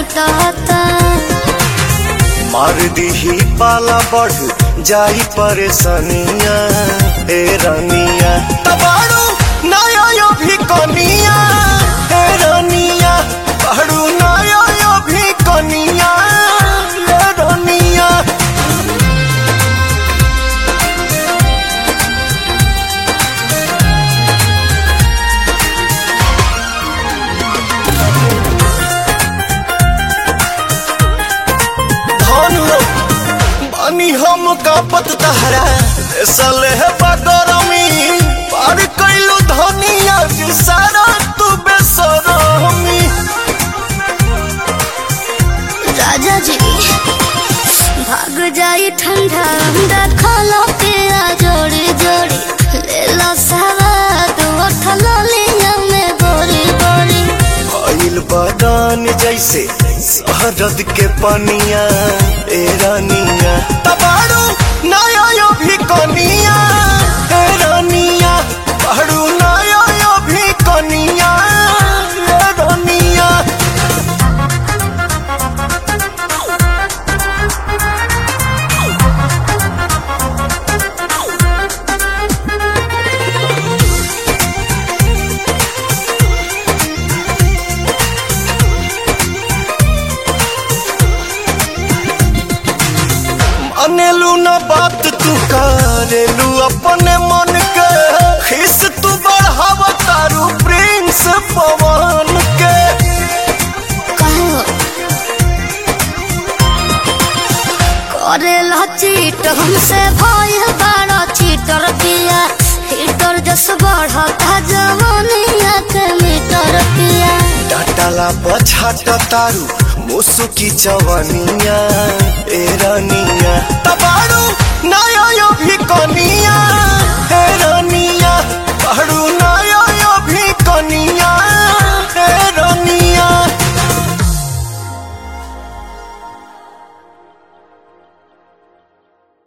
छटता मार दीही पाला बढ़ जाई परेशानिया ए रानिया तबाड़ू नया यो भी कनिया ए रानिया बाड़ू नया यो भी कनिया ए रानिया हम कापत तहरा सले बगरमी पार कैलू धनिया सारा तू बेसरमी राजा जी भाग जाई ठंडा ठंडा खालो के जोड़ी जोड़ी ले लो सवाद उठलो लिया में बोरी बोरी भइल बदान जैसे शहरद के पनिया ए रानिया तबाड़ू नया यो भी कनिया ए रानिया बाड़ू नया यो भी कनिया ए रानिया अनेलू न बात तू करेलू अपने मन के खिस तू बढ़ाव तारू प्रिंस पवन के कहो करेला चीट हमसे भय बड़ा चीटर पिया हीटर जस बढ़ता जवानिया के मीटर पिया डाटाला पछाट तारू मुसुकी जवानिया ए रानिया तबाड़ू नया यो भी कनिया ए रानिया बाड़ू